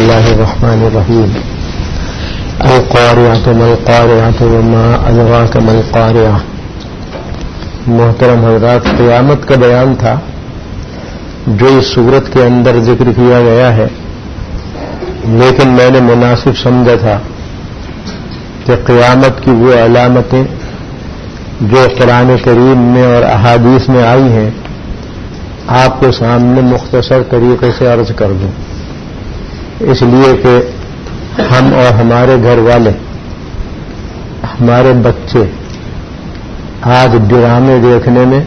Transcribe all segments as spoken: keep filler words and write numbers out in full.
الله الرحمن الرحيم القارعة ما القارعة وما أدراك ما القارعة. محترم حضرات، قیامت کا بیان تھا جو اس صورت کے اندر ذکر کیا گیا ہے، لیکن میں نے مناسب سمجھا تھا کہ قیامت کی وہ علامتیں جو قرآن کریم میں اور احادیث میں آئی ہیں آپ کے سامنے مختصر طریقے سے عرض کر دوں، اس لیے کہ ہم اور ہمارے گھر والے، ہمارے بچے آج ڈرامے دیکھنے میں،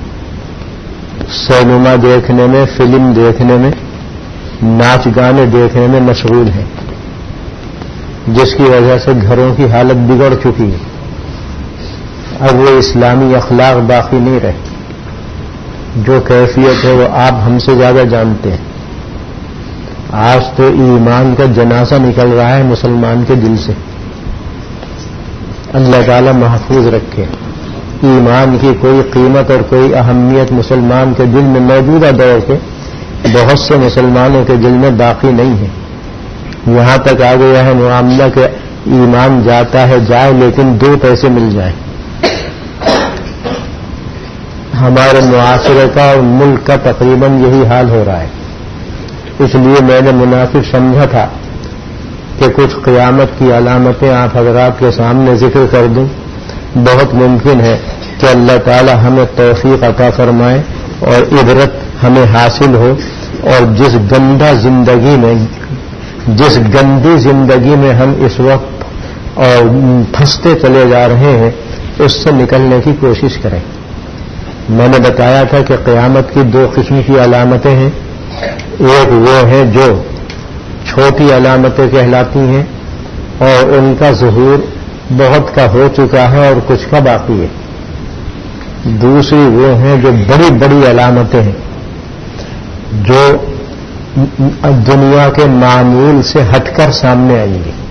سینما دیکھنے میں، فلم دیکھنے میں، ناچ گانے دیکھنے میں مشغول ہیں، جس کی وجہ سے گھروں کی حالت بگڑ چکی ہے۔ اب وہ اسلامی اخلاق باقی نہیں رہے، جو کیفیت ہے وہ آپ ہم سے زیادہ جانتے ہیں۔ آج تو ایمان کا جنازہ نکل رہا ہے مسلمان کے دل سے، اللہ تعالی محفوظ رکھے۔ ایمان کی کوئی قیمت اور کوئی اہمیت مسلمان کے دل میں موجودہ دور کے بہت سے مسلمانوں کے دل میں باقی نہیں ہے۔ یہاں تک آ گیا ہے معاملہ کہ ایمان جاتا ہے جائے، لیکن دو پیسے مل جائیں۔ ہمارے معاشرے کا اور ملک کا تقریباً یہی حال ہو رہا ہے۔ اس لیے میں نے مناسب سمجھا تھا کہ کچھ قیامت کی علامتیں آپ حضرات کے سامنے ذکر کر دوں۔ بہت ممکن ہے کہ اللہ تعالی ہمیں توفیق عطا فرمائے اور عبرت ہمیں حاصل ہو، اور جس گندہ زندگی میں، جس گندی زندگی میں ہم اس وقت اور پھنستے چلے جا رہے ہیں، اس سے نکلنے کی کوشش کریں۔ میں نے بتایا تھا کہ قیامت کی دو قسم کی علامتیں ہیں، ایک وہ ہیں جو چھوٹی علامتیں کہلاتی ہیں اور ان کا ظہور بہت کا ہو چکا ہے اور کچھ کا باقی ہے۔ دوسری وہ ہیں جو بڑی بڑی علامتیں ہیں، جو دنیا کے معمول سے ہٹ کر سامنے آئیں گی۔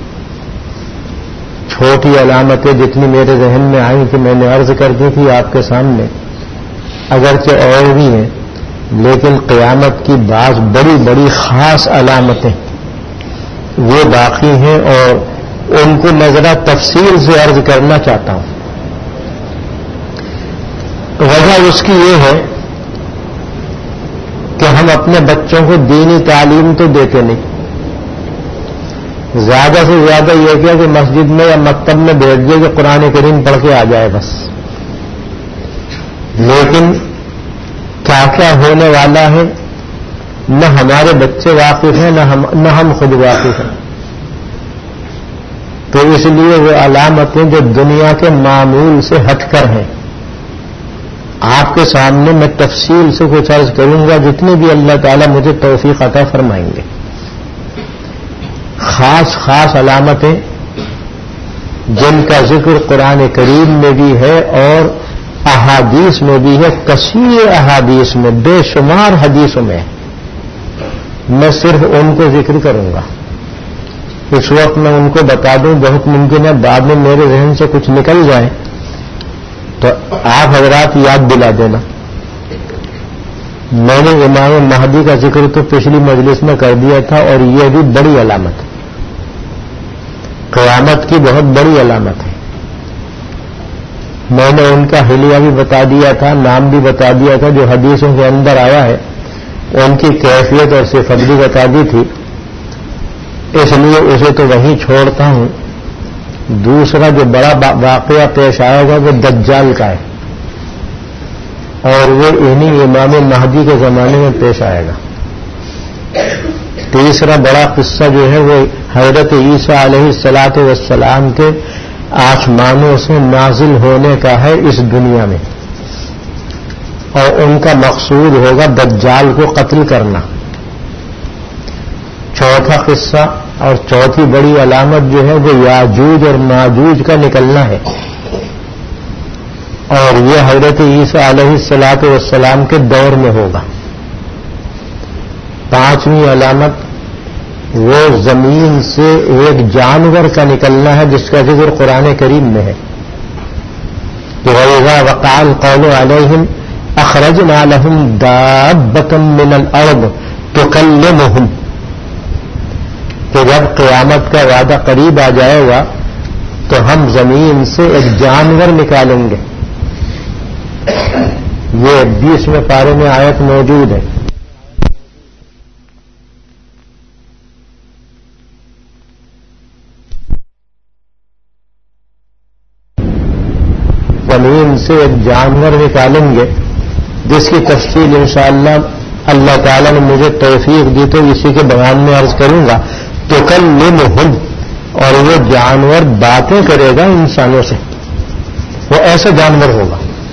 چھوٹی علامتیں جتنی میرے ذہن میں آئیں کہ میں نے عرض کر دی تھی آپ کے سامنے، اگرچہ اور بھی ہیں، لیکن قیامت کی بعض بڑی بڑی خاص علامتیں وہ باقی ہیں، اور ان کو میں ذرا تفصیل سے عرض کرنا چاہتا ہوں۔ وجہ اس کی یہ ہے کہ ہم اپنے بچوں کو دینی تعلیم تو دیتے نہیں، زیادہ سے زیادہ یہ کیا کہ مسجد میں یا مکتب میں بھیج دیا کہ قرآن کریم پڑھ کے آ جائے بس، لیکن کیا کیا ہونے والا ہے نہ ہمارے بچے واقف ہیں، نہ ہم نہ ہم خود واقف ہیں۔ تو اس لیے وہ علامتیں جو دنیا کے معمول سے ہٹ کر ہیں، آپ کے سامنے میں تفصیل سے کچھ عرض کروں گا جتنے بھی اللہ تعالیٰ مجھے توفیق عطا فرمائیں گے۔ خاص خاص علامتیں جن کا ذکر قرآن کریم میں بھی ہے اور احادیث میں بھی ہے، کثیر احادیث میں، بے شمار حدیثوں میں، میں صرف ان کو ذکر کروں گا۔ اس وقت میں ان کو بتا دوں، بہت ممکن ہے بعد میں میرے ذہن سے کچھ نکل جائے تو آپ حضرات یاد دلا دینا۔ میں نے امام مہدی کا ذکر تو پچھلی مجلس میں کر دیا تھا، اور یہ بھی بڑی علامت ہے، قیامت کی بہت بڑی علامت ہے۔ میں نے ان کا حلیہ بھی بتا دیا تھا، نام بھی بتا دیا تھا، جو حدیثوں کے اندر آیا ہے ان کی کیفیت اور صفت بھی بتا دی تھی، اس لیے اسے تو وہیں چھوڑتا ہوں۔ دوسرا جو بڑا واقعہ پیش آئے گا وہ دجال کا ہے، اور وہ انہی امام مہدی کے زمانے میں پیش آئے گا۔ تیسرا بڑا قصہ جو ہے وہ حضرت عیسیٰ علیہ الصلاۃ والسلام کے آسمانوں سے نازل ہونے کا ہے اس دنیا میں، اور ان کا مقصود ہوگا دجال کو قتل کرنا۔ چوتھا قصہ اور چوتھی بڑی علامت جو ہے وہ یاجوج اور ماجوج کا نکلنا ہے، اور یہ حضرت عیسیٰ علیہ الصلاۃ والسلام کے دور میں ہوگا۔ پانچویں علامت وہ زمین سے ایک جانور کا نکلنا ہے جس کا ذکر قرآن کریم میں ہے کہ وَإِذَا وَقَعَ الْقَوْلُ عَلَيْهِمْ أَخْرَجْنَا لَهُمْ دَابَّةً مِّنَ الْأَرْضِ تُكَلِّمُهُمْ۔ کہ جب قیامت کا وعدہ قریب آ جائے گا تو ہم زمین سے ایک جانور نکالیں گے. یہ بیسویں پارے میں آیت موجود ہے. زمین سے ایک جانور نکالیں گے جس کی تفصیل انشاءاللہ اللہ تعالیٰ نے مجھے توفیق دی تو اسی کے بیان میں عرض کروں گا. تو کل لمہم، اور وہ جانور باتیں کرے گا انسانوں سے، وہ ایسا جانور ہوگا.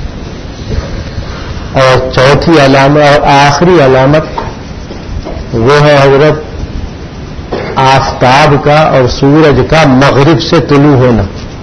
اور چوتھی علامت اور آخری علامت وہ ہے حضرت آفتاب کا اور سورج کا مغرب سے طلوع ہونا.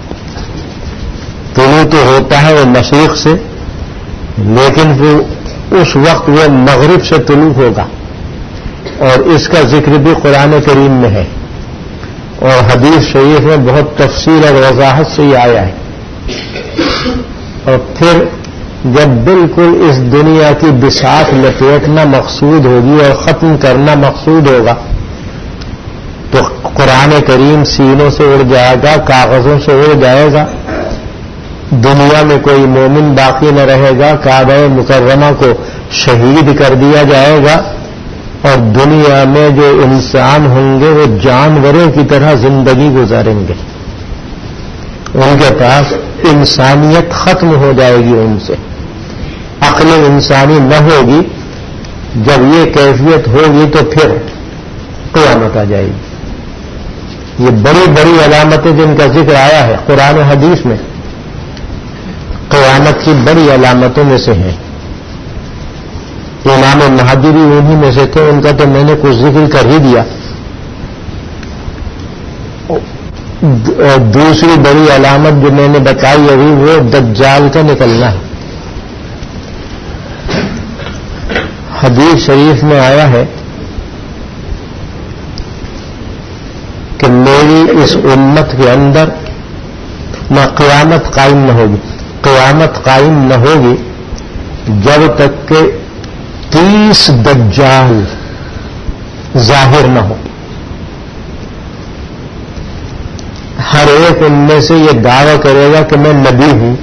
طلوع تو ہوتا ہے وہ مشرق سے، لیکن وہ اس وقت وہ مغرب سے طلوع ہوگا. اور اس کا ذکر بھی قرآن کریم میں ہے اور حدیث شریف میں بہت تفصیل اور وضاحت سے یہ آیا ہے. اور پھر جب بالکل اس دنیا کی بساط لپیٹنا مقصود ہوگی اور ختم کرنا مقصود ہوگا تو قرآن کریم سینوں سے اڑ جائے گا، کاغذوں سے اڑ جائے گا، دنیا میں کوئی مومن باقی نہ رہے گا، کعبہ مکرمہ کو شہید کر دیا جائے گا، اور دنیا میں جو انسان ہوں گے وہ جانوروں کی طرح زندگی گزاریں گے. ان کے پاس انسانیت ختم ہو جائے گی، ان سے عقل انسانی نہ ہوگی. جب یہ کیفیت ہوگی تو پھر قیامت آ جائے گی. یہ بڑی بڑی علامتیں جن کا ذکر آیا ہے قرآن و حدیث میں، قیامت کی بڑی علامتوں میں سے ہیں. امام مہدی بھی انہی میں سے تھے، ان کا تو میں نے کچھ ذکر کر ہی دیا. دوسری بڑی علامت جو میں نے بتائی ابھی وہ دجال کا نکلنا ہے. حدیث شریف میں آیا ہے کہ میری اس امت کے اندر نہ قیامت قائم نہ ہوگی قیامت قائم نہ ہوگی جب تک کہ تیس دجال ظاہر نہ ہو. ہر ایک ان میں سے یہ دعویٰ کرے گا کہ میں نبی ہوں.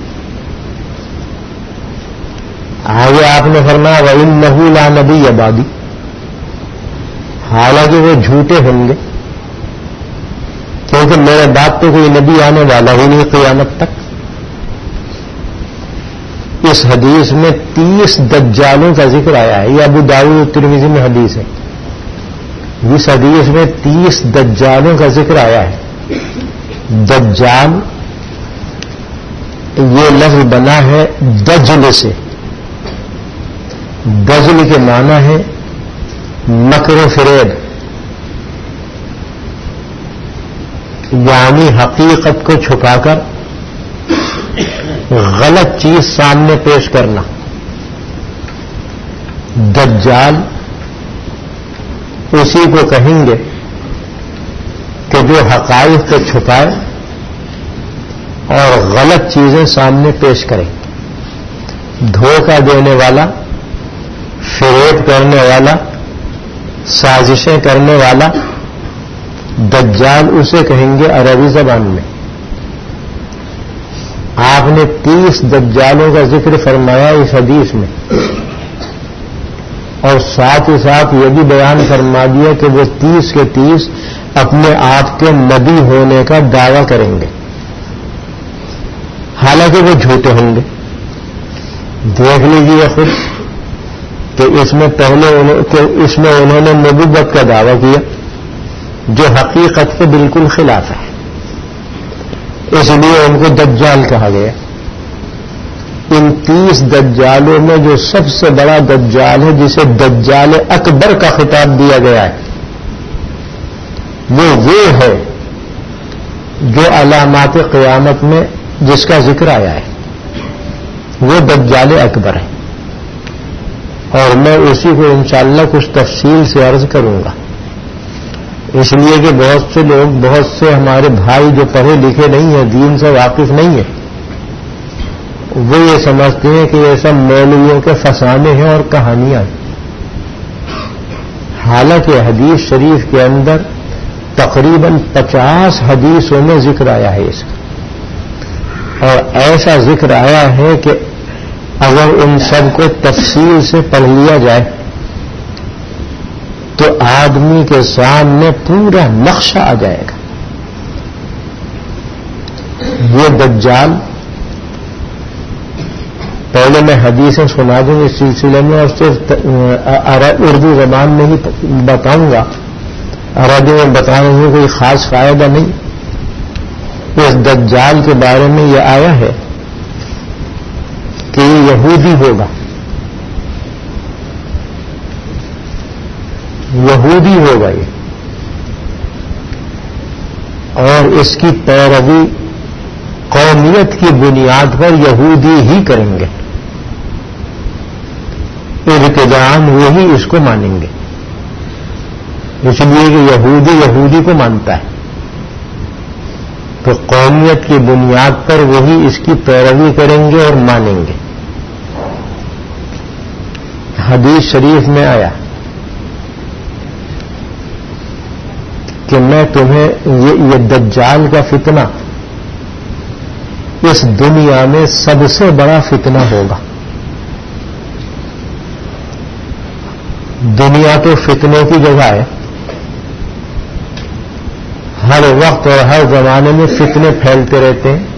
آگے آپ نے فرمایا وَإِنَّهُ لَا نَبِيَّ بَعْدِي، حالانکہ وہ جھوٹے ہوں گے کیونکہ میرے بعد تو کوئی نبی آنے والا ہی نہیں قیامت تک. اس حدیث میں تیس دجالوں کا ذکر آیا ہے. یہ ابو داؤد ترمذی میں حدیث ہے. اس حدیث میں تیس دجالوں کا ذکر آیا ہے. دجال یہ لفظ بنا ہے دجل سے. دجل کے معنی ہے مکر و فریب، یعنی حقیقت کو چھپا کر غلط چیز سامنے پیش کرنا. دجال اسی کو کہیں گے کہ جو حقائق کو چھپائے اور غلط چیزیں سامنے پیش کرے. دھوکہ دینے والا، فریب کرنے والا، سازشیں کرنے والا، دجال اسے کہیں گے عربی زبان میں. آپ نے تیس دجالوں کا ذکر فرمایا اس حدیث میں، اور ساتھ ہی ساتھ یہ بھی بیان فرما دیا کہ وہ تیس کے تیس اپنے آپ کے نبی ہونے کا دعویٰ کریں گے، حالانکہ وہ جھوٹے ہوں گے. دیکھ لیجیے خود کہ اس میں پہلے کہ اس میں انہوں نے نبوت کا دعویٰ کیا جو حقیقت کے بالکل خلاف ہے، اس لیے ان کو دجال کہا گیا. ان تیس دجالوں میں جو سب سے بڑا دجال ہے جسے دجال اکبر کا خطاب دیا گیا ہے وہ وہ ہے جو علامات قیامت میں جس کا ذکر آیا ہے، وہ دجال اکبر ہے. اور میں اسی کو انشاءاللہ کچھ تفصیل سے عرض کروں گا، اس لیے کہ بہت سے لوگ، بہت سے ہمارے بھائی جو پڑھے لکھے نہیں ہیں، دین سے واقف نہیں ہیں، وہ یہ سمجھتے ہیں کہ یہ سب مولویوں کے فسانے ہیں اور کہانیاں ہیں. حالانکہ حدیث شریف کے اندر تقریباً پچاس حدیثوں میں ذکر آیا ہے اس کا، اور ایسا ذکر آیا ہے کہ اگر ان سب کو تفصیل سے پڑھ لیا جائے تو آدمی کے سامنے پورا نقشہ آ جائے گا. یہ دجال، پہلے میں حدیثیں سنا دوں اس سلسلے میں، اور صرف اردو زبان میں ہی بتاؤں گا، عربی میں بتانے میں کوئی خاص فائدہ نہیں. اس دجال کے بارے میں یہ آیا ہے کہ یہ یہودی ہوگا، یہودی ہوگا یہ، اور اس کی پیروی قومیت کی بنیاد پر یہودی ہی کریں گے، ابتداءً وہی اس کو مانیں گے، اس لیے کہ یہودی یہودی کو مانتا ہے، تو قومیت کی بنیاد پر وہی اس کی پیروی کریں گے اور مانیں گے. حدیث شریف میں آیا کہ میں تمہیں یہ, یہ دجال کا فتنہ اس دنیا میں سب سے بڑا فتنہ ہوگا. دنیا تو فتنوں کی جگہ ہے، ہر وقت اور ہر زمانے میں فتنے پھیلتے رہتے ہیں،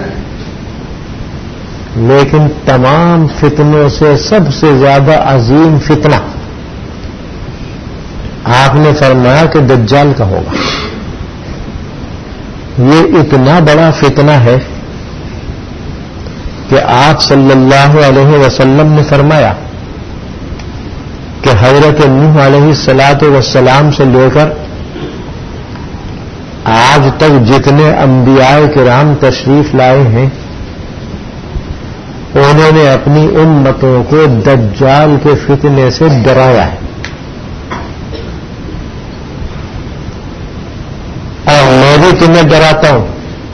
لیکن تمام فتنوں سے سب سے زیادہ عظیم فتنہ آپ نے فرمایا کہ دجال کا ہوگا. یہ اتنا بڑا فتنہ ہے کہ آپ صلی اللہ علیہ وسلم نے فرمایا کہ حضرت نوح علیہ الصلاۃ والسلام سے لے کر آج تک جتنے انبیاء کرام تشریف لائے ہیں انہوں نے اپنی امتوں کو دجال کے فتنے سے ڈرایا ہے، اور میں بھی تمہیں ڈراتا ہوں.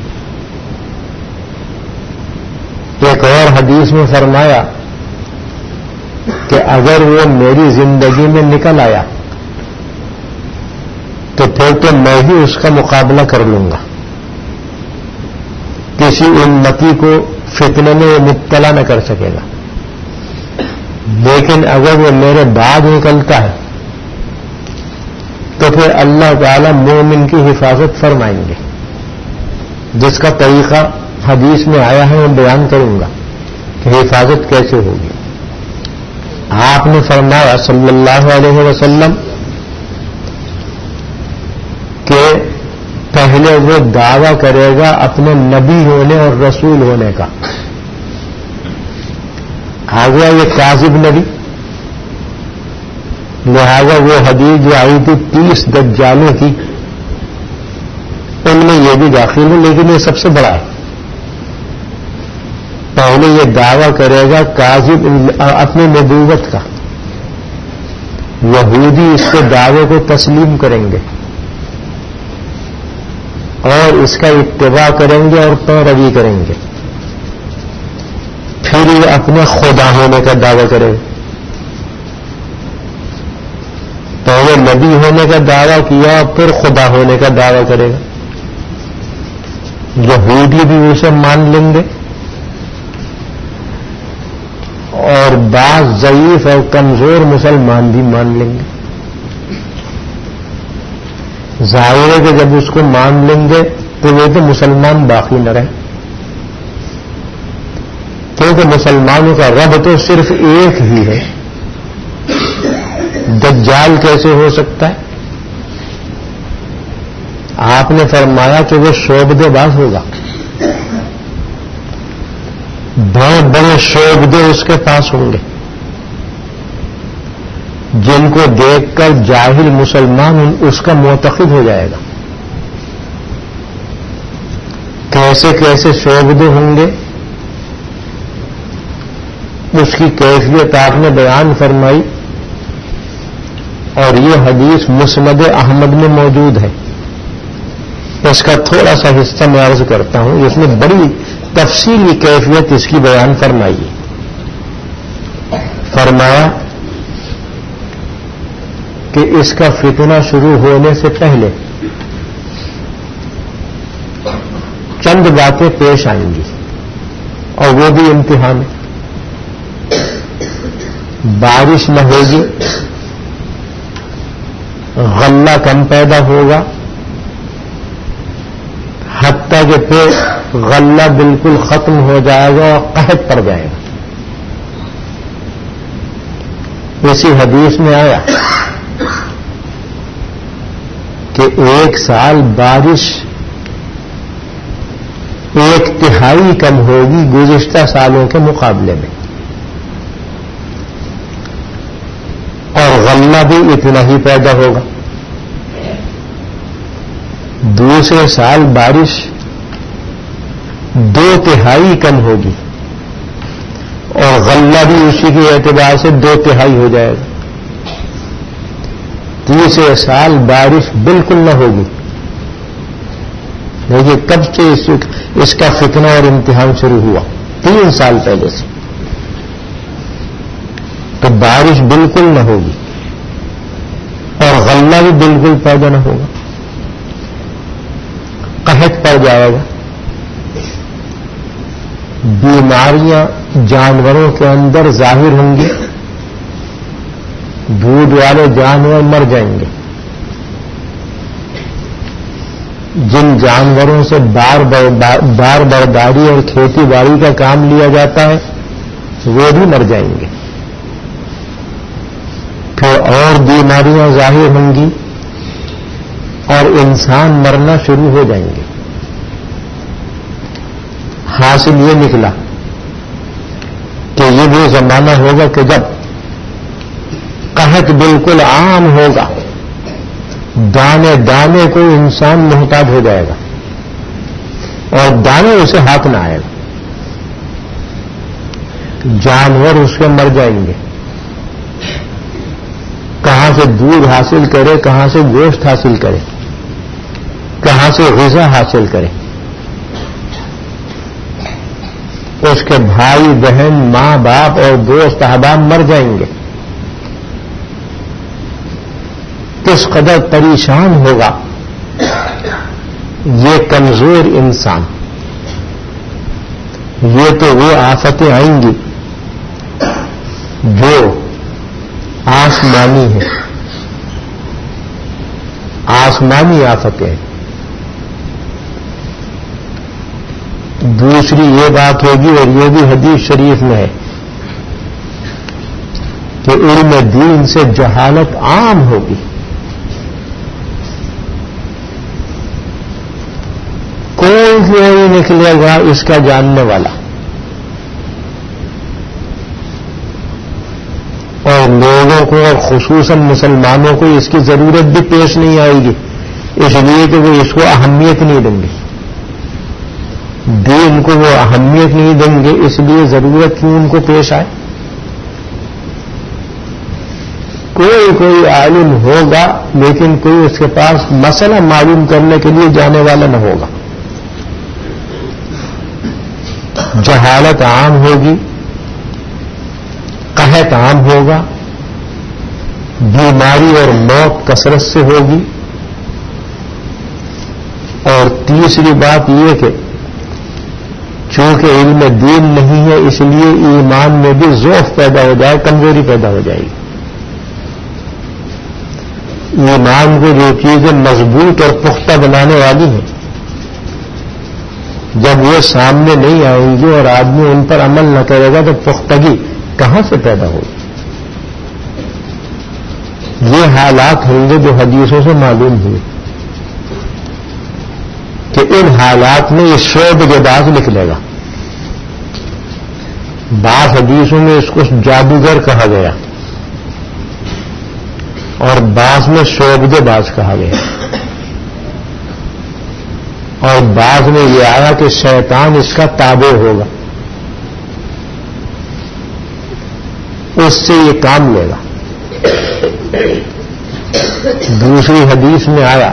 ایک اور حدیث میں فرمایا کہ اگر وہ میری زندگی میں نکل آیا تو پھر تو میں ہی اس کا مقابلہ کر لوں گا، کسی امتی کو فتنے میں مبتلا نہ کر سکے گا. لیکن اگر وہ میرے بعد نکلتا ہے تو پھر اللہ تعالی مومن کی حفاظت فرمائیں گے، جس کا طریقہ حدیث میں آیا ہے میں بیان کروں گا کہ حفاظت کیسے ہوگی. آپ نے فرمایا صلی اللہ علیہ وسلم کہ پہلے وہ دعویٰ کرے گا اپنے نبی ہونے اور رسول ہونے کا. آ گیا یہ کاذب نبی، لہذا وہ حدیث جو آئی تھی تیس دجالوں کی ان میں یہ بھی داخل ہے، لیکن یہ سب سے بڑا ہے. پہلے یہ دعویٰ کرے گا کاذب اپنی نبوت کا، یہودی اس کے دعوے کو تسلیم کریں گے اور اس کا اتباع کریں گے اور پیروی کریں گے. پھر یہ اپنے خدا ہونے کا دعویٰ کرے گا. پہلے نبی ہونے کا دعویٰ کیا اور پھر خدا ہونے کا دعویٰ کرے گا. یہودی بھی اسے مان لیں گے اور بعض ضعیف اور کمزور مسلمان بھی مان لیں گے. ظاہر ہے کہ جب اس کو مان لیں گے تو وہ تو مسلمان باقی نہ رہے، کیونکہ مسلمانوں کا رب تو صرف ایک ہی ہے. دجال کیسے ہو سکتا ہے؟ آپ نے فرمایا کہ وہ شعبدے باز ہوگا، بڑے بڑے شعبدے اس کے پاس ہوں گے جن کو دیکھ کر جاہل مسلمان اس کا معتقد ہو جائے گا. کیسے کیسے شعبدے ہوں گے اس کی کیفیت آپ نے بیان فرمائی، اور یہ حدیث مسند احمد میں موجود ہے. اس کا تھوڑا سا حصہ میں عرض کرتا ہوں، اس میں بڑی تفصیلی کیفیت اس کی بیان فرمائی. فرمایا کہ اس کا فتنہ شروع ہونے سے پہلے چند باتیں پیش آئیں گی اور وہ بھی امتحان ہے. بارش نہ ہوگی، غلہ کم پیدا ہوگا، حتیٰ کہ پھر غلہ بالکل ختم ہو جائے گا اور قحط پڑ جائے گا. اسی حدیث میں آیا کہ ایک سال بارش ایک تہائی کم ہوگی گزشتہ سالوں کے مقابلے میں، اور غلہ بھی اتنا ہی پیدا ہوگا. دوسرے سال بارش دو تہائی کم ہوگی اور غلہ بھی اسی کے اعتبار سے دو تہائی ہو جائے گا. تیسرے سال بارش بالکل نہ ہوگی. دیکھیے کب سے اس, اس کا فتنہ اور امتحان شروع ہوا؟ تین سال پہلے سے. تو بارش بالکل نہ ہوگی اور غلہ بھی بالکل پیدا نہ ہوگا، قحط پڑ جائے گا. بیماریاں جانوروں کے اندر ظاہر ہوں گی، دودھ والے جانور مر جائیں گے. جن جانوروں سے بار بار برداری اور کھیتی باڑی کا کام لیا جاتا ہے وہ بھی مر جائیں گے. پھر اور بیماریاں ظاہر ہوں گی اور انسان مرنا شروع ہو جائیں گے. حاصل یہ نکلا کہ یہ وہ زمانہ ہوگا کہ جب قحط بالکل عام ہوگا، دانے دانے کو انسان محتاج ہو جائے گا اور دانے اسے ہاتھ نہ آئے گا. جانور اس کے مر جائیں گے. کہاں سے دودھ حاصل کرے، کہاں سے گوشت حاصل کرے، کہاں سے غذا حاصل کرے. اس کے بھائی بہن ماں باپ اور دوست احباب مر جائیں گے. کس قدر پریشان ہوگا یہ کمزور انسان. یہ تو وہ آفتیں آئیں گی جو آسمانی ہیں، آسمانی آفتیں. دوسری یہ بات ہوگی اور یہ بھی حدیث شریف میں ہے کہ علم دین سے جہالت عام ہوگی. کوئی نہیں نکلے گا اس کا جاننے والا، اور لوگوں کو اور خصوصاً مسلمانوں کو اس کی ضرورت بھی پیش نہیں آئے گی، اس لیے کہ وہ اس کو اہمیت نہیں دیں گے. دین کو وہ اہمیت نہیں دیں گے، اس لیے ضرورت کیوں ان کو پیش آئے. کوئی کوئی عالم ہوگا لیکن کوئی اس کے پاس مسئلہ معلوم کرنے کے لیے جانے والا نہ ہوگا. جہالت عام ہوگی، قحط عام ہوگا، بیماری اور موت کثرت سے ہوگی. اور تیسری بات یہ کہ چونکہ علم دین نہیں ہے اس لیے ایمان میں بھی ضعف پیدا ہو جائے، کمزوری پیدا ہو جائے گی. ایمان کو جو چیزیں مضبوط اور پختہ بنانے والی ہیں جب وہ سامنے نہیں آئیں گی اور آدمی ان پر عمل نہ کرے گا تو پختگی کہاں سے پیدا ہوگی. یہ حالات ہوں گے جو حدیثوں سے معلوم ہوئے کہ ان حالات میں یہ شعب کے باز نکلے گا. بعض حدیثوں میں اس کو جادوگر کہا گیا اور بعض میں شعبدے باز کہا گیا، اور بعض میں یہ آیا کہ شیطان اس کا تابع ہوگا، اس سے یہ کام لے گا. دوسری حدیث میں آیا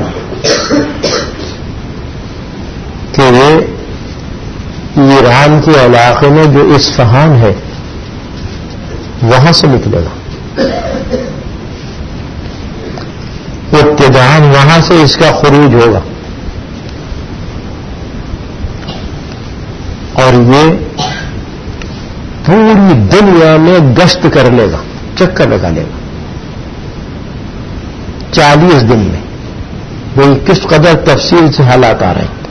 کہ وہ ایران کے علاقے میں جو اصفہان ہے وہاں سے نکلے گا. ابتداءً وہاں سے اس کا خروج ہوگا یہ پوری دنیا میں گشت کر لے گا، چکر لگا لے گا چالیس دن میں. وہ کس قدر تفصیل سے حالات آ رہے ہیں.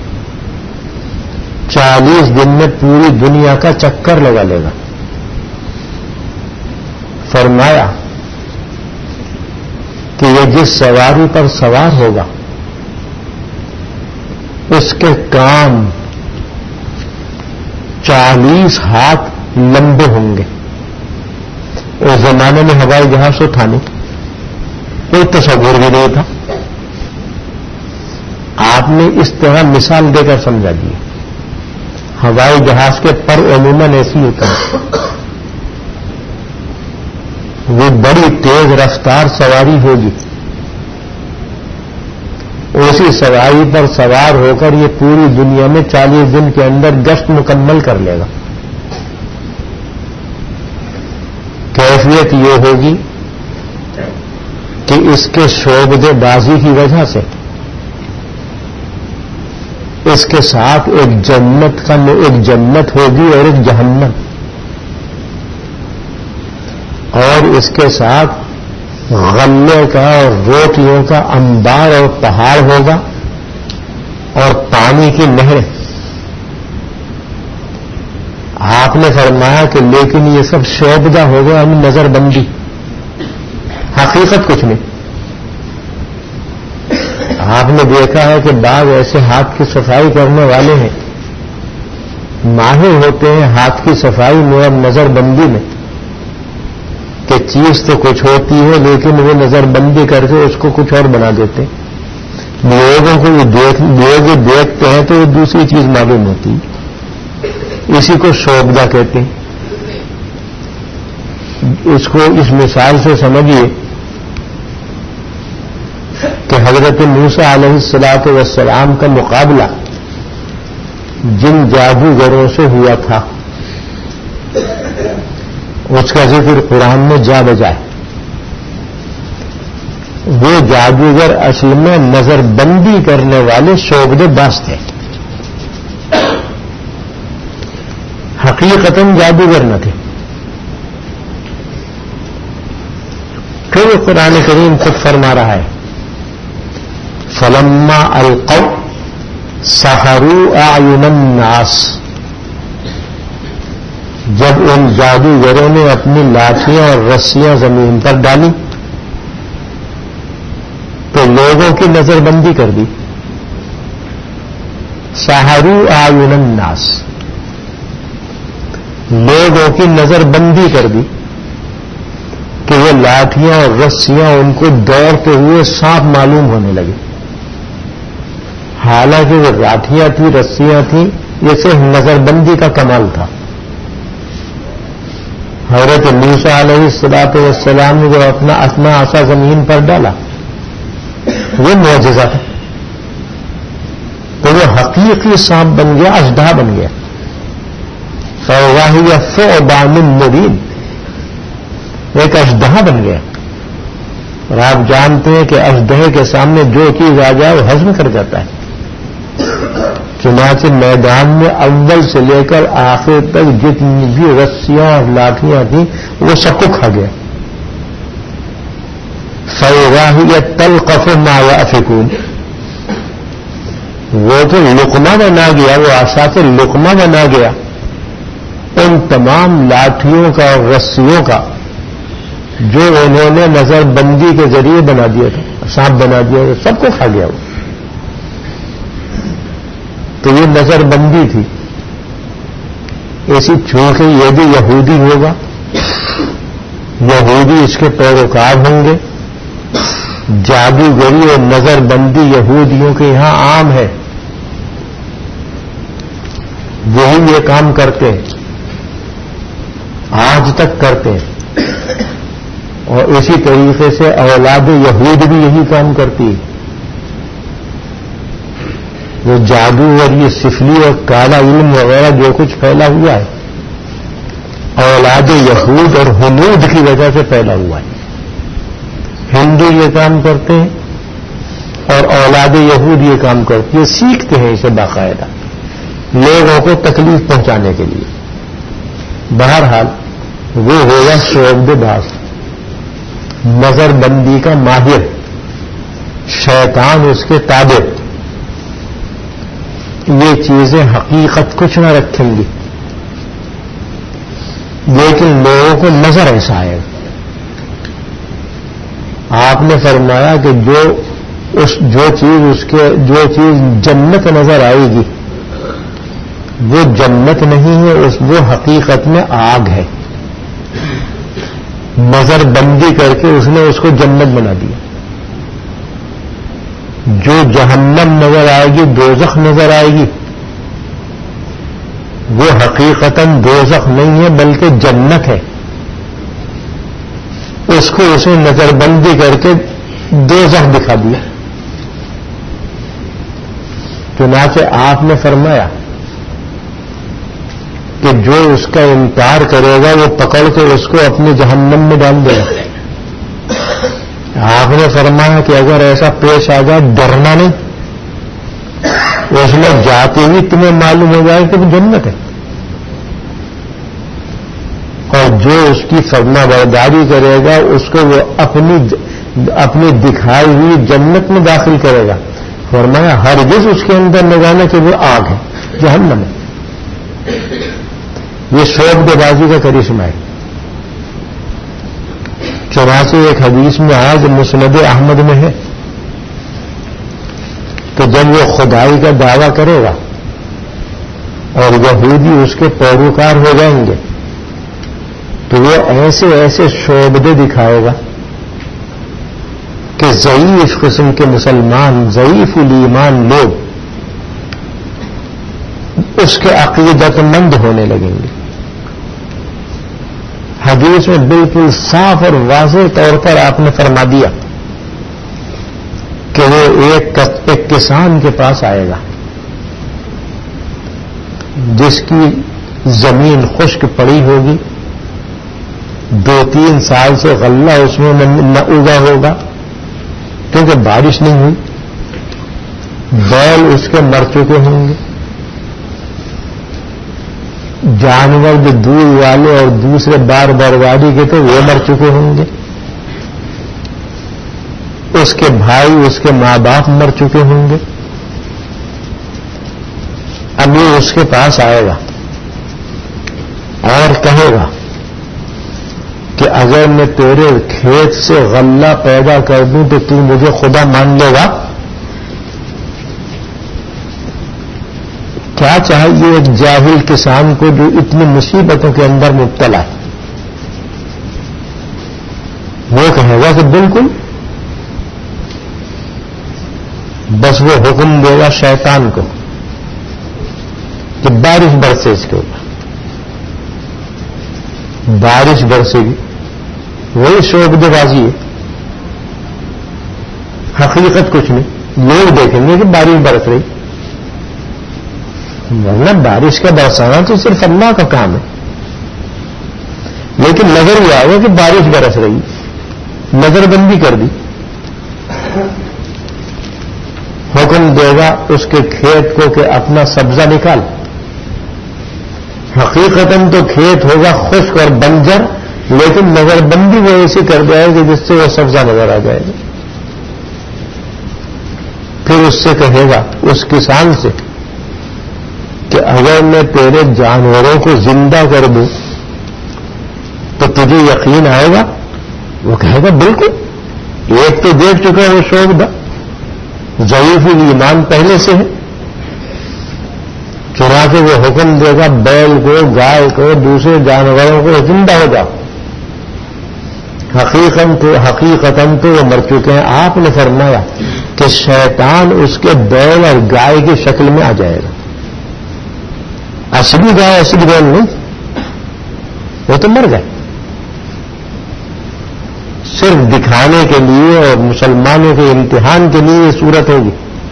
چالیس دن میں پوری دنیا کا چکر لگا لے گا. فرمایا کہ یہ جس سواری پر سوار ہوگا اس کے کام چالیس ہاتھ لمبے ہوں گے. اس زمانے میں ہوائی جہاز تو تھا نہیں، کوئی تصور بھی نہیں تھا. آپ نے اس طرح مثال دے کر سمجھا دی. ہوائی جہاز کے پر عموماً ایسی ہوتا ہے، وہ بڑی تیز رفتار سواری ہوگی. اسی سواری پر سوار ہو کر یہ پوری دنیا میں چالیس دن کے اندر گشت مکمل کر لے گا. کیفیت یہ ہوگی کہ اس کے شعبدے بازی کی وجہ سے اس کے ساتھ ایک جنت کا ایک جنت ہوگی اور ایک جہنم، اور اس کے ساتھ غلے کا اور روٹیوں کا انبار اور پہاڑ ہوگا اور پانی کی نہریں. آپ نے فرمایا کہ لیکن یہ سب شعبدہ ہو گیا، ہم نظر بندی، حقیقت کچھ نہیں. آپ نے دیکھا ہے کہ بعض ایسے ہاتھ کی صفائی کرنے والے ہیں، ماہر ہوتے ہیں ہاتھ کی صفائی میں اور نظر بندی میں، کہ چیز تو کچھ ہوتی ہے لیکن وہ نظر بندی کر کے اس کو کچھ اور بنا دیتے. لوگوں کو وہ دیکھ لوگ دیکھتے ہیں تو وہ دوسری چیز معلوم ہوتی. اسی کو شعبدہ کہتے ہیں. اس کو اس مثال سے سمجھیے کہ حضرت موسیٰ علیہ الصلوۃ والسلام کا مقابلہ جن جادوگروں سے ہوا تھا اس کا ذکر قرآن میں جا بجا ہے. وہ جادوگر اصل میں نظر بندی کرنے والے شعبدے باز تھے، حقیقتاً جادوگر نہ تھے. پھر قرآن کریم خود فرما رہا ہے فلما القوا سحروا اعین الناس. جب ان جادوگروں نے اپنی لاٹھیاں اور رسیاں زمین پر ڈالی تو لوگوں کی نظر بندی کر دی. سحروا اعین الناس، لوگوں کی نظر بندی کر دی کہ وہ لاٹھیاں اور رسیاں ان کو دوڑتے ہوئے سانپ معلوم ہونے لگے. حالانکہ وہ لاٹھیاں تھیں، رسیاں تھیں، یہ صرف نظر بندی کا کمال تھا. حضرت موسیٰ علیہ الصلوۃ والسلام نے جو اپنا اپنا عصا زمین پر ڈالا وہ معجزہ تھا، تو وہ حقیقی سانپ بن گیا، اژدہا بن گیا. فَإِذَا هِيَ ثُعْبَانٌ مُّبِينٌ، ایک اژدہا بن گیا. اور آپ جانتے ہیں کہ اژدہے کے سامنے جو چیز آ جائے وہ ہضم کر جاتا ہے. چنانچہ میدان میں اول سے لے کر آخر تک جتنی بھی رسیاں اور لاٹھیاں تھیں وہ سب کو کھا گیا. فَإِذَا هِيَ تَلْقَفُ مَا يَأْفِكُونَ، وہ جو لقمہ بنا گیا، وہ عصا سے لقمہ بنا گیا ان تمام لاٹھیوں کا اور رسیوں کا جو انہوں نے نظر بندی کے ذریعے بنا دیا تھا، سانپ بنا دیا تھا، سب کو کھا گیا وہ. تو یہ نظر بندی تھی. ایسی چونکہ یہ بھی یہودی ہوگا، یہودی اس کے پیروکار ہوں گے. جادوگری اور نظر بندی یہودیوں کے یہاں عام ہے، وہی یہ کام کرتے ہیں، آج تک کرتے ہیں. اور اسی طریقے سے اولاد یہود بھی یہی کام کرتی ہے. وہ جادو اور یہ سفلی اور کالا علم وغیرہ جو کچھ پھیلا ہوا ہے اولاد یہود اور ہنود کی وجہ سے پھیلا ہوا ہے. ہندو یہ کام کرتے ہیں، اور اولاد یہود یہ کام کرتی ہے، سیکھتے ہیں اسے باقاعدہ. لوگوں کو تکلیف پہنچانے کے لیے. بہرحال وہ ہوگا شعبدے باز، نظر بندی کا ماہر، شیطان اس کے تابع. یہ چیزیں حقیقت کچھ نہ رکھیں گی، لیکن لوگوں کو نظر ایسا آئے گا. آپ نے فرمایا کہ جو اس جو چیز اس کے جو چیز جنت نظر آئے گی وہ جنت نہیں ہے، اس وہ حقیقت میں آگ ہے. نظر بندی کر کے اس نے اس کو جنت بنا دیا. جو جہنم نظر آئے گی، دوزخ نظر آئے گی، وہ حقیقتاً دوزخ نہیں ہے بلکہ جنت ہے. اس کو اس نے نظر بندی کر کے دوزخ دکھا دیا. چنانچہ آپ نے فرمایا کہ جو اس کا انکار کرے گا وہ پکڑ کے اس کو اپنے جہنم میں ڈال دے گا. آپ نے فرمایا کہ اگر ایسا پیش آ جائے ڈرنا نہیں، اس میں جاتے ہی تمہیں معلوم ہو جائے کہ وہ جنت ہے. اور جو اس کی فرما برداری کرے گا اس کو وہ اپنی اپنی دکھائی ہوئی جنت میں داخل کرے گا. فرمایا ہرگز اس کے اندر نہ جانا کہ وہ آگ ہے، جہنم ہے. یہ شعبدے بازی کا کرشمہ ہے. چنانچہ ایک حدیث میں آج مسند احمد میں ہے کہ جب وہ خدائی کا دعویٰ کرے گا اور یہودی اس کے پیروکار ہو جائیں گے تو وہ ایسے ایسے شعبدے دکھائے گا کہ ضعیف قسم کے مسلمان، ضعیف الایمان لوگ اس کے عقیدت مند ہونے لگیں گے. حدیث میں بالکل صاف اور واضح طور پر آپ نے فرما دیا کہ وہ ایک ایک کسان کے پاس آئے گا جس کی زمین خشک پڑی ہوگی، دو تین سال سے غلہ اس میں نہ اگا ہوگا کیونکہ بارش نہیں ہوئی، بیل اس کے مر چکے ہوں گے، جانور جو دودھ والے اور دوسرے بار بروادی کے تھے وہ مر چکے ہوں گے، اس کے بھائی اس کے ماں باپ مر چکے ہوں گے. اب یہ اس کے پاس آئے گا اور کہے گا کہ اگر میں تیرے کھیت سے غلہ پیدا کر دوں تو تو مجھے خدا مان لے گا. کیا چاہیے ایک جاہل کسان کو جو اتنی مصیبتوں کے اندر مبتلا ہے؟ وہ کہے گا کہ بالکل. بس وہ حکم دے گا شیطان کو کہ بارش برسے اس کے اوپر، بارش برسے گی. وہی شعبدے بازی ہے، حقیقت کچھ نہیں. لوگ دیکھیں گے کہ بارش برس رہی، ورنہ بارش کا برسانا تو صرف اللہ کا کام ہے. لیکن نظر یہ آئے کہ بارش برس رہی، نظر بندی کر دی. حکم دے گا اس کے کھیت کو کہ اپنا سبزہ نکال. حقیقتاً تو کھیت ہوگا خشک اور بنجر، لیکن نظر بندی وہ ایسی کر دے گی جس سے وہ سبزہ نظر آ جائے گا. پھر اس سے کہے گا اس کسان سے کہ اگر میں تیرے جانوروں کو زندہ کر دوں تو تجھے یقین آئے گا؟ وہ کہے گا بالکل. ایک تو دیکھ چکا ہے وہ شعبدہ، ضعیف الایمان پہلے سے ہے. چنانچہ وہ حکم دے گا بیل کو، گائے کو، دوسرے جانوروں کو زندہ ہو جاؤ. حقیقت تو حقیقتاً تو وہ مر چکے ہیں. آپ نے فرمایا کہ شیطان اس کے بیل اور گائے کی شکل میں آ جائے گا. اصلی گائے اصلی بیل نہیں، وہ تو مر گئے. صرف دکھانے کے لیے اور مسلمانوں کے امتحان کے لیے یہ صورت ہوگی.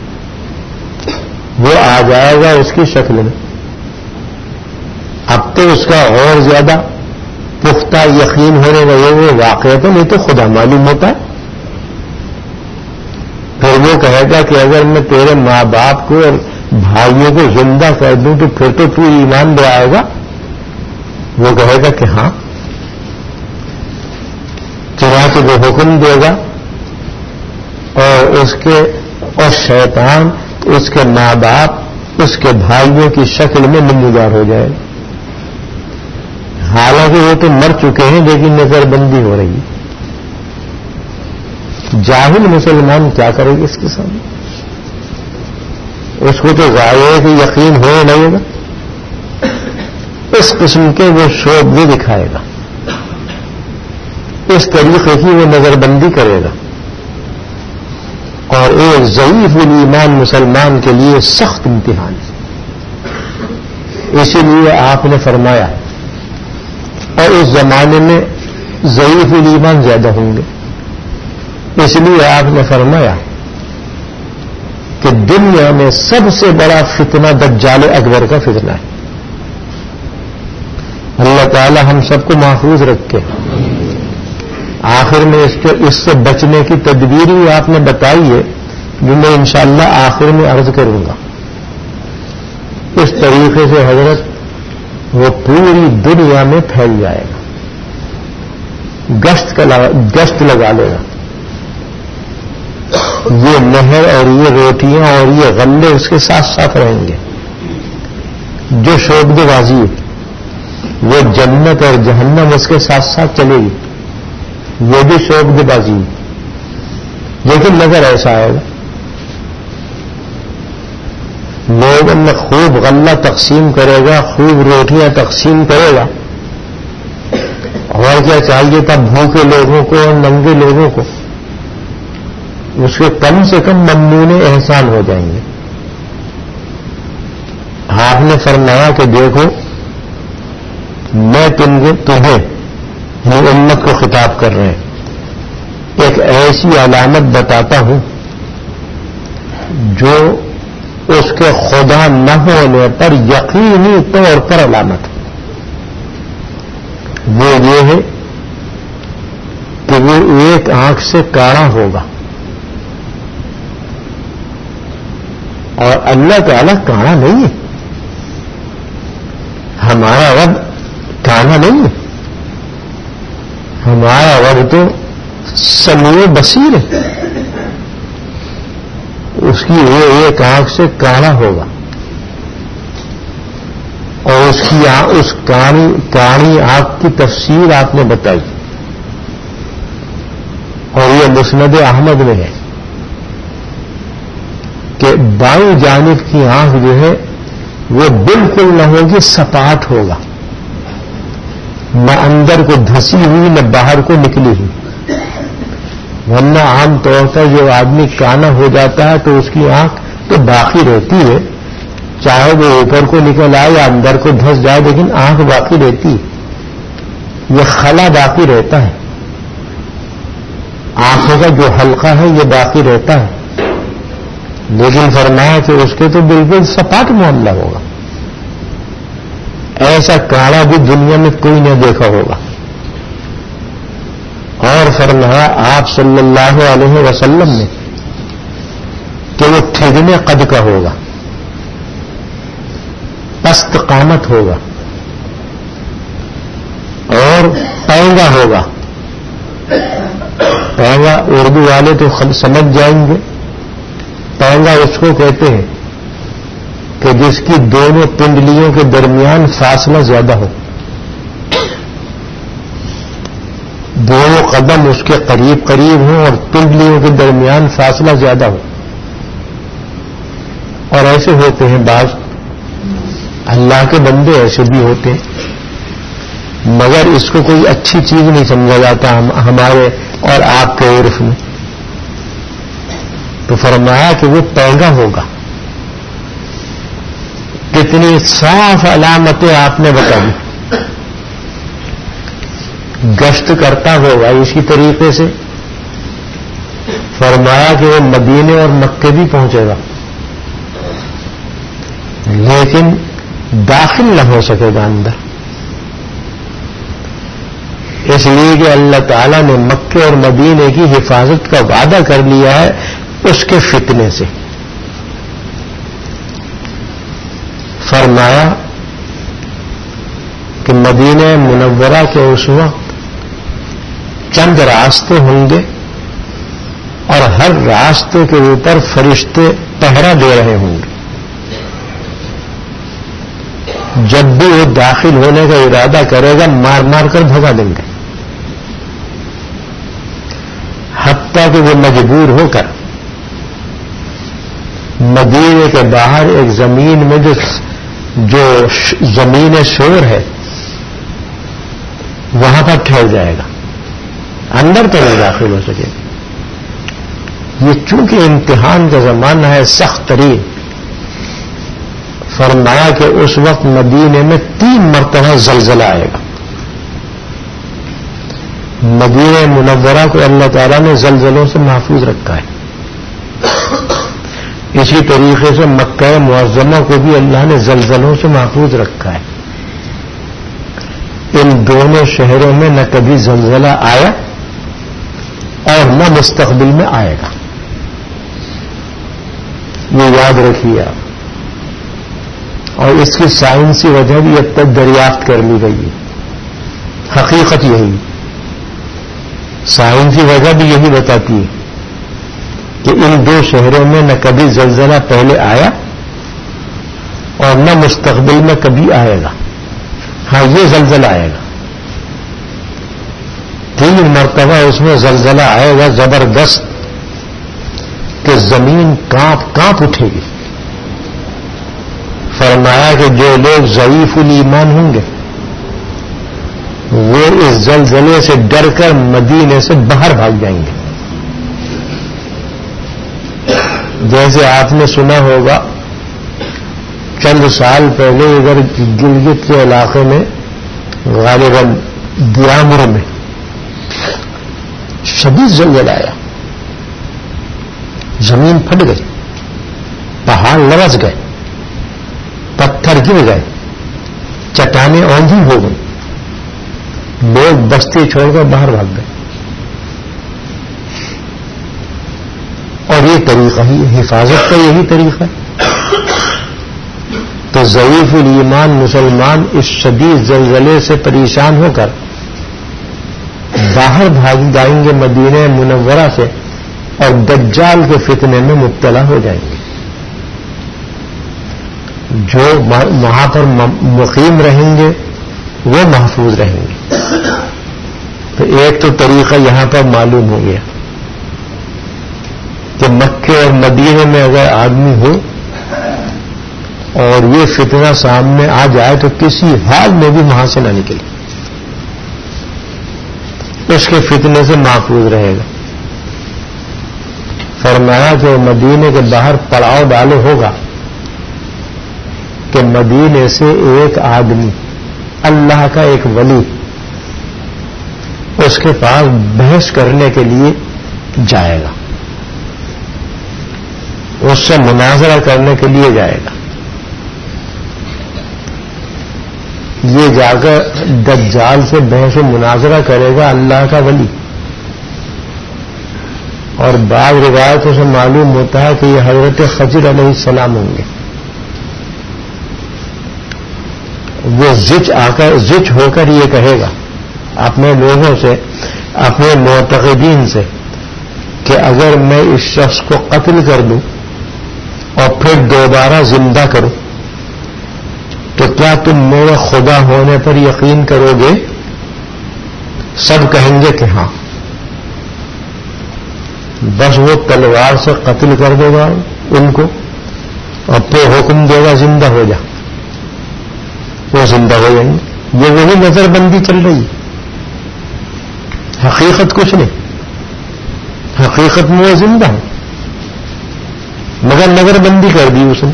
وہ آ جائے گا اس کی شکل میں. اب تو اس کا اور زیادہ پختہ یقین ہونے لگے وہ واقعہ تو نہیں تو خدا معلوم ہوتا ہے. پھر وہ کہے گا کہ اگر میں تیرے ماں باپ کو اور بھائیوں کو زندہ کر دوں تو پھر تو تو ایمان لے آئے گا؟ وہ کہے گا کہ ہاں. چنانچہ وہ حکم دے گا اور اس کے اور شیطان اس کے ماں باپ اس کے بھائیوں کی شکل میں نمودار ہو جائے. حالانکہ وہ تو مر چکے ہیں لیکن نظر بندی ہو رہی ہے. جاہل مسلمان کیا کرے گا اس کے سامنے؟ اس کو تو ظاہر ہے کہ یقین ہو نہیں ہوگا. اس قسم کے وہ شوب بھی دکھائے گا, اس طریقے کی وہ نظر بندی کرے گا, اور ایک ضعیف الایمان مسلمان کے لیے سخت امتحان ہے. اسی لیے آپ نے فرمایا, اور اس زمانے میں ضعیف الایمان زیادہ ہوں گے, اس لیے آپ نے فرمایا کہ دنیا میں سب سے بڑا فتنہ دجال اکبر کا فتنہ ہے. اللہ تعالی ہم سب کو محفوظ رکھے. آخر میں اس کے اس سے بچنے کی تدبیر بھی آپ نے بتائی ہے, جو میں انشاءاللہ آخر میں عرض کروں گا. اس طریقے سے حضرت وہ پوری دنیا میں پھیل جائے گا, گشت کا گشت لگا لے گا. یہ نہر اور یہ روٹیاں اور یہ غلے اس کے ساتھ ساتھ رہیں گے. جو شعبہ بازی وہ جنت اور جہنم اس کے ساتھ ساتھ چلے گی, یہ بھی شعبہ بازی. لیکن نظر ایسا آئے گا, لوگوں میں خوب غلہ تقسیم کرے گا, خوب روٹیاں تقسیم کرے گا, اور کیا چاہیے تھا بھوکے لوگوں کو اور ننگے لوگوں کو, اس کے کم سے کم ممنون احسان ہو جائیں گے. آپ نے فرمایا کہ دیکھو میں تم تمہیں یہ امت کو خطاب کر رہے ہیں, ایک ایسی علامت بتاتا ہوں جو اس کے خدا نہ ہونے پر یقینی طور پر علامت ہے. وہ یہ ہے کہ وہ ایک آنکھ سے کاڑا ہوگا, اور اللہ تعالیٰ کانا نہیں ہے, ہمارا رب کانا نہیں ہے, ہمارا رب تو سمیع بصیر ہے. اس کی وہ ایک آنکھ سے کانا ہوگا, اور اس کی اس کانی کانی آنکھ کی تفسیر آپ نے بتائی, اور یہ مسند احمد میں ہے کہ بائیں جانب کی آنکھ جو ہے وہ بالکل نہ ہوگی, سپاٹ ہوگا, نہ اندر کو دھسی ہوئی نہ باہر کو نکلی ہوئی. ورنہ عام طور پر جو آدمی کانا ہو جاتا ہے تو اس کی آنکھ تو باقی رہتی ہے, چاہے وہ اوپر کو نکل آئے یا اندر کو دھس جائے, لیکن آنکھ باقی رہتی ہے, یہ خلا باقی رہتا ہے. آنکھوں کا جو حلقہ ہے یہ باقی رہتا ہے, لیکن فرمایا کہ اس کے تو بالکل سپاٹ معاملہ ہوگا. ایسا کاڑا بھی دنیا میں کوئی نہ دیکھا ہوگا. اور فرمایا آپ صلی اللہ علیہ وسلم نے کہ وہ ٹھگنے قد کا ہوگا, پست قامت ہوگا, اور پینگا ہوگا. پینگا اردو والے تو سمجھ جائیں گے. پینگا اس کو کہتے ہیں کہ جس کی دونوں پنڈلیوں کے درمیان فاصلہ زیادہ ہو, دونوں قدم اس کے قریب قریب ہوں اور پنڈلیوں کے درمیان فاصلہ زیادہ ہو. اور ایسے ہوتے ہیں بعض اللہ کے بندے, ایسے بھی ہوتے ہیں, مگر اس کو کوئی اچھی چیز نہیں سمجھا جاتا ہمارے اور آپ کے عرف میں. تو فرمایا کہ وہ پینگا ہوگا. کتنی صاف علامتیں آپ نے بتائی. گشت کرتا ہوگا اسی طریقے سے. فرمایا کہ وہ مدینے اور مکے بھی پہنچے گا, لیکن داخل نہ ہو سکے گا اندر, اس لیے کہ اللہ تعالیٰ نے مکے اور مدینے کی حفاظت کا وعدہ کر لیا ہے اس کے فتنے سے. فرمایا کہ مدینہ منورہ کے اس وقت چند راستے ہوں گے اور ہر راستے کے اوپر فرشتے پہرا دے رہے ہوں گے. جب بھی وہ داخل ہونے کا ارادہ کرے گا مار مار کر بھگا دیں گے، حتیٰ کہ وہ مجبور ہو کر مدینے کے باہر ایک زمین میں جو جو زمین شور ہے وہاں پر ٹھہر جائے گا، اندر تو نہیں داخل ہو سکے گا. یہ چونکہ امتحان کا زمانہ ہے سخت ترین، فرمایا کہ اس وقت مدینے میں تین مرتبہ زلزلہ آئے گا. مدینہ منورہ کو اللہ تعالیٰ نے زلزلوں سے محفوظ رکھا ہے. اسی طریقے سے مکہ معظمہ کو بھی اللہ نے زلزلوں سے محفوظ رکھا ہے. ان دونوں شہروں میں نہ کبھی زلزلہ آیا اور نہ مستقبل میں آئے گا. یہ یاد رکھیے آپ. اور اس کی سائنسی وجہ بھی اب تک دریافت کر لی گئی ہے. حقیقت یہی، سائنسی وجہ بھی یہی بتاتی ہے کہ ان دو شہروں میں نہ کبھی زلزلہ پہلے آیا اور نہ مستقبل میں کبھی آئے گا. ہاں یہ زلزلہ آئے گا، تین مرتبہ اس میں زلزلہ آئے گا زبردست کہ زمین کانپ کانپ اٹھے گی. فرمایا کہ جو لوگ ضعیف الایمان ہوں گے وہ اس زلزلے سے ڈر کر مدینے سے باہر بھاگ جائیں گے. جیسے آپ نے سنا ہوگا چند سال پہلے ادھر گلگت کے علاقے میں غالباً دیامر میں شدید زلزلہ آیا، زمین پھٹ گئی، پہاڑ لرز گئے، پتھر گر گئے، چٹانیں اوندھی ہو گئی، لوگ بستی چھوڑ کر باہر بھاگ گئے. اور یہ طریقہ ہی حفاظت کا یہی طریقہ ہے. تو ضعیف الایمان مسلمان اس شدید زلزلے سے پریشان ہو کر باہر بھاگ جائیں گے مدینہ منورہ سے اور دجال کے فتنے میں مبتلا ہو جائیں گے. جو وہاں پر مقیم رہیں گے وہ محفوظ رہیں گے. تو ایک تو طریقہ یہاں پر معلوم ہو گیا کہ مکے اور مدینے میں اگر آدمی ہو اور یہ فتنہ سامنے آ جائے تو کسی حال میں بھی وہاں سے نہ نکلے، اس کے فتنے سے محفوظ رہے گا. فرمایا کہ مدینے کے باہر پڑاؤ ڈالے ہوگا کہ مدینے سے ایک آدمی اللہ کا ایک ولی اس کے پاس بحث کرنے کے لیے جائے گا، اس سے مناظرہ کرنے کے لیے جائے گا. یہ جا کر دجال سے بحث و مناظرہ کرے گا اللہ کا ولی. اور بعض روایتوں سے معلوم ہوتا ہے کہ یہ حضرت خضر علیہ السلام ہوں گے. وہ زچ آ کر زچ ہو کر یہ کہے گا اپنے لوگوں سے، اپنے معتقدین سے کہ اگر میں اس شخص کو قتل کر دوں اور پھر دوبارہ زندہ کروں تو کیا تم میرے خدا ہونے پر یقین کرو گے؟ سب کہیں گے کہ ہاں. بس وہ تلوار سے قتل کر دے گا ان کو اور پھر حکم دے گا زندہ ہو جا، وہ زندہ ہو جائیں گے. یہ وہی نظر بندی چل رہی ہے، حقیقت کچھ نہیں. حقیقت میں وہ زندہ ہے مگر نظر بندی کر دی اس نے.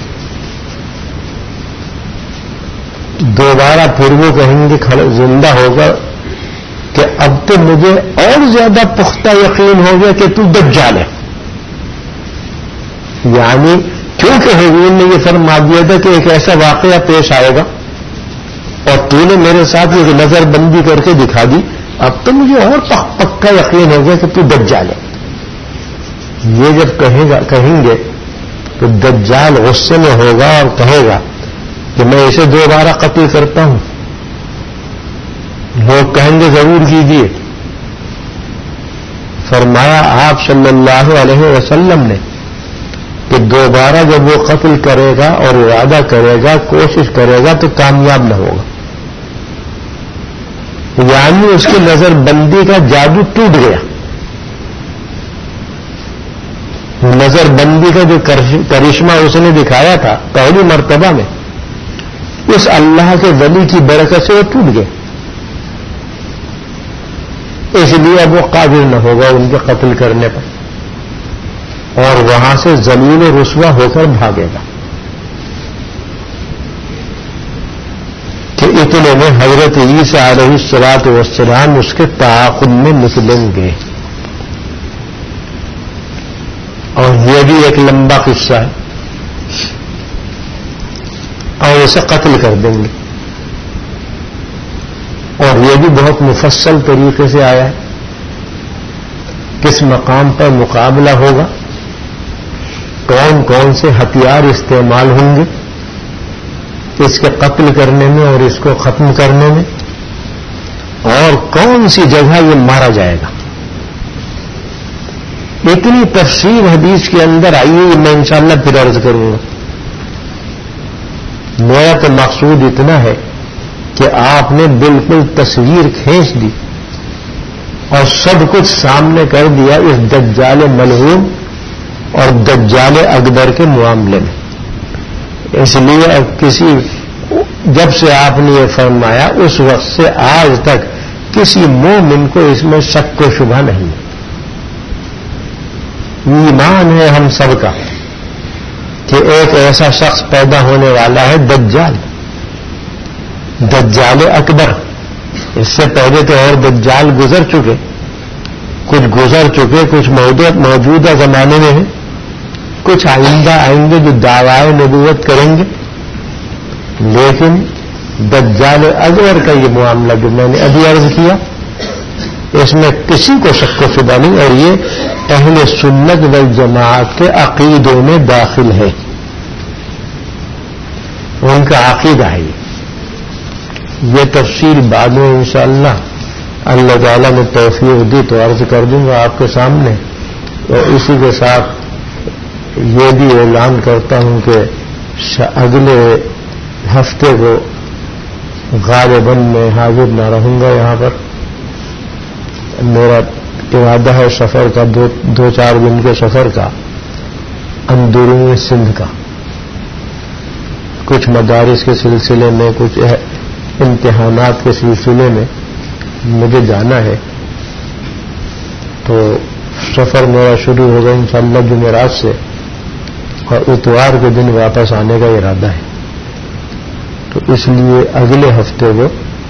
دوبارہ پھر وہ کہیں گے زندہ ہوگا کہ اب تو مجھے اور زیادہ پختہ یقین ہو گیا کہ تو دجال ہے. یعنی کیونکہ حضور نے یہ فرما دیا تھا کہ ایک ایسا واقعہ پیش آئے گا اور تو نے میرے ساتھ یہ نظر بندی کر کے دکھا دی، اب تو مجھے اور پکا یقین ہو گیا کہ تو دجال ہے. یہ جب کہے گا کہیں گے تو دجال غصے میں ہوگا اور کہے گا کہ میں اسے دوبارہ قتل کرتا ہوں؟ لوگ کہیں گے ضرور کیجیے. فرمایا آپ صلی اللہ علیہ وسلم نے کہ دوبارہ جب وہ قتل کرے گا اور ارادہ کرے گا، کوشش کرے گا تو کامیاب نہ ہوگا. یعنی اس کی نظر بندی کا جادو ٹوٹ گیا. نظر بندی کا جو کرشمہ اس نے دکھایا تھا پہلی مرتبہ میں، اس اللہ کے ولی کی برکت سے وہ ٹوٹ گیا. اس لیے اب وہ قادر نہ ہوگا ان کے قتل کرنے پر، اور وہاں سے ذلیل و رسوا ہو کر بھاگے گا. کہ اتنے میں حضرت عیسیٰ علیہ الصلوۃ والسلام اس کے تعاقب میں نکلیں گے. اور یہ بھی ایک لمبا قصہ ہے، اور اسے قتل کر دیں گے. اور یہ بھی بہت مفصل طریقے سے آیا ہے. کس مقام پر مقابلہ ہوگا، کون کون سے ہتھیار استعمال ہوں گے اس کے قتل کرنے میں اور اس کو ختم کرنے میں، اور کون سی جگہ یہ مارا جائے گا. اتنی تفصیل حدیث کے اندر آئی ہے، میں انشاءاللہ پھر عرض کروں گا. میرا تو مقصود اتنا ہے کہ آپ نے بالکل تصویر کھینچ دی اور سب کچھ سامنے کر دیا اس دجال ملعون اور دجال اکبر کے معاملے میں. اس لیے اب کسی جب سے آپ نے یہ فرمایا اس وقت سے آج تک کسی مومن کو اس میں شک و شبہ نہیں. ایمان ہے ہم سب کا کہ ایک ایسا شخص پیدا ہونے والا ہے دجال، دجال اکبر. اس سے پہلے تو اور دجال گزر چکے، کچھ گزر چکے، کچھ موجودہ زمانے میں ہیں، کچھ آئندہ آئیں گے جو دعوی نبوت کریں گے. لیکن دجال اکبر کا یہ معاملہ جو میں نے ابھی عرض کیا، اس میں کسی کو شک و شبہ نہیں، اور یہ اہل سنت والجماعت کے عقیدوں میں داخل ہے. ان کا عقیدہ ہے. یہ تفصیل بعد میں انشاءاللہ اللہ تعالیٰ نے توفیق دی تو عرض کر دوں گا آپ کے سامنے. اور اسی کے ساتھ یہ بھی اعلان کرتا ہوں کہ اگلے ہفتے کو غالباً میں حاضر نہ رہوں گا یہاں پر. میرا ارادہ ہے سفر کا، دو دو چار دن کے سفر کا، اندرون سندھ کا. کچھ مدارس کے سلسلے میں، کچھ امتحانات کے سلسلے میں مجھے جانا ہے. تو سفر میرا شروع ہوگا انشاءاللہ جمعرات سے، اور اتوار کے دن واپس آنے کا ارادہ ہے. تو اس لیے اگلے ہفتے کو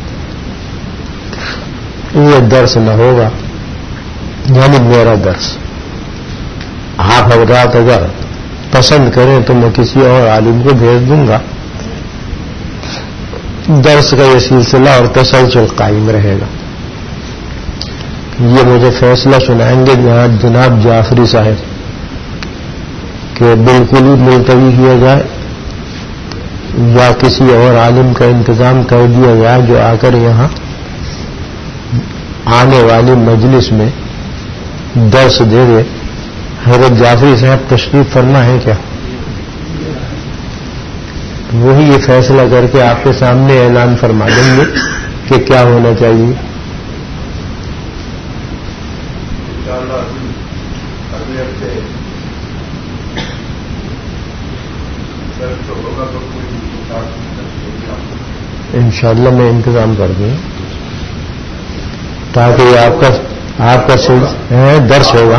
یہ درس نہ ہوگا، یعنی میرا درس. آپ حضرات اگر پسند کریں تو میں کسی اور عالم کو بھیج دوں گا. درس کا یہ سلسلہ اور تسلسل قائم رہے گا. یہ مجھے فیصلہ سنائیں گے یہاں جناب جعفری صاحب کہ بالکل ہی ملتوی کیا جائے یا کسی اور عالم کا انتظام کر دیا جائے جو آ کر یہاں آنے والی مجلس میں درس دے دے. حضرت جعفری صاحب تشریف فرما ہے کیا؟ وہی یہ فیصلہ کر کے آپ کے سامنے اعلان فرما دیں گے کہ کیا ہونا چاہیے. انشاءاللہ میں انتظام کر دوں تاکہ آپ کا آپ کا درس ہوگا.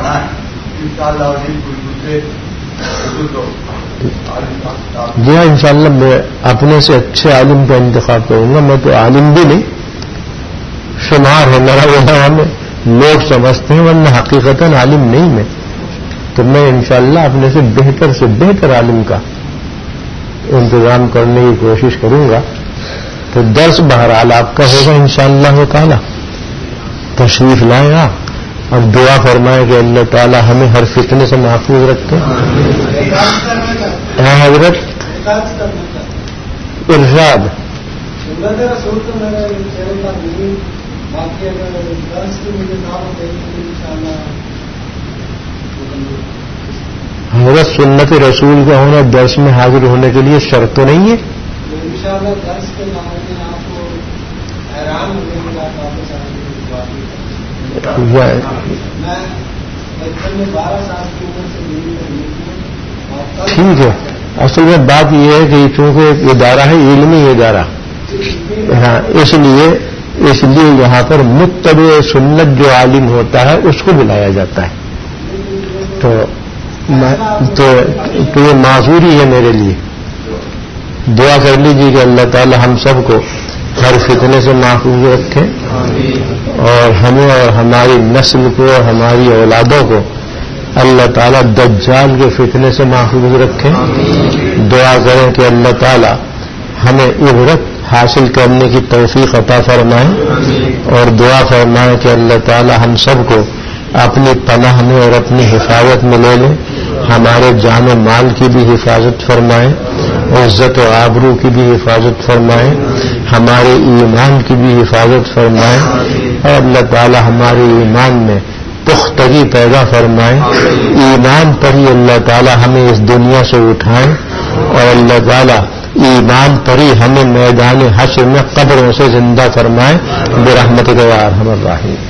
جی ہاں انشاءاللہ میں اپنے سے اچھے عالم کا انتخاب کروں گا. میں تو عالم بھی نہیں شمار ہے میرا وہاں میں لوگ سمجھتے ہیں، ورنہ حقیقتاً عالم نہیں میں. تو میں انشاءاللہ اپنے سے بہتر سے بہتر عالم کا انتظام کرنے کی کوشش کروں گا. تو درس بہرحال آپ کا ہوگا انشاءاللہ تعالی. تشریف لائیں آپ اور دعا فرمائیں کہ اللہ تعالی ہمیں ہر فتنے سے محفوظ رکھتے. اے حضرت ارشاد حضرت سنت رسول کا ہونا درس میں حاضر ہونے کے لیے شرط تو نہیں ہے. ٹھیک ہے. اصل میں بات یہ ہے کہ چونکہ ایک ادارہ ہے علمی ادارہ، ہاں اس لیے اس لیے یہاں پر متبع سنت جو عالم ہوتا ہے اس کو بلایا جاتا ہے. تو تو, تو یہ معذوری ہے میرے لیے. دعا کر لیجیے کہ اللہ تعالی ہم سب کو ہر فتنے سے محفوظ رکھے اور ہمیں اور ہماری نسل کو اور ہماری اولادوں کو اللہ تعالیٰ دجال کے فتنے سے محفوظ رکھیں. دعا کریں کہ اللہ تعالیٰ ہمیں عبرت حاصل کرنے کی توفیق عطا فرمائیں اور دعا فرمائیں کہ اللہ تعالیٰ ہم سب کو اپنی پناہ میں اور اپنی حفاظت میں لے لیں. ہمارے جان و مال کی بھی حفاظت فرمائیں، عزت و آبرو کی بھی حفاظت فرمائیں، ہمارے ایمان کی بھی حفاظت فرمائیں اور اللہ تعالیٰ ہمارے ایمان میں پختگی پیدا فرمائیں. ایمان پر ہی اللہ تعالیٰ ہمیں اس دنیا سے اٹھائیں اور اللہ تعالیٰ ایمان پر ہی ہمیں میدان حشر میں قبروں سے زندہ فرمائیں برحمتک یا ارحم الراحمین.